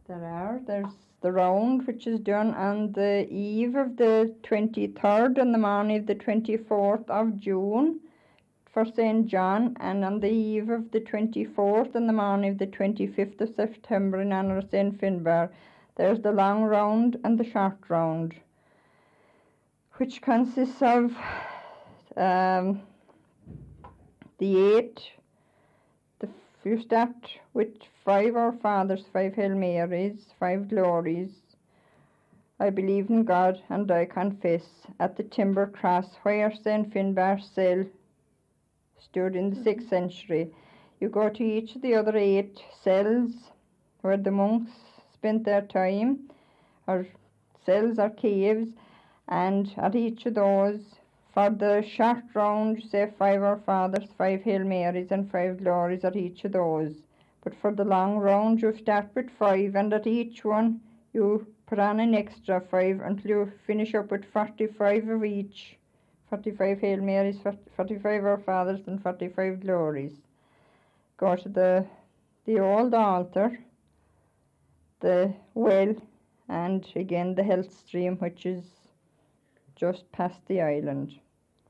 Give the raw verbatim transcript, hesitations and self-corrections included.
There are. There's the round, which is done on the eve of the twenty-third and the morning of the twenty-fourth of June for Saint John, and on the eve of the twenty-fourth and the morning of the twenty-fifth of September in honour of Saint Finbar. There's the long round and the short round, which consists of um, the eight. The, you start with five Our Fathers, five Hail Marys, five Glories, I believe in God and I confess, at the timber cross where Saint Finbar's cell stood in the sixth century. You go to each of the other eight cells where the monks spent their time, or cells or caves, and at each of those, for the short round, you say five Our Fathers, five Hail Marys and five Glories at each of those. But for the long round, you start with five, and at each one you put on an extra five until you finish up with forty-five of each. forty-five Hail Marys, forty-five Our Fathers and forty-five Glories. Go to the, the old altar, the well, and again the health stream, which is just past the island.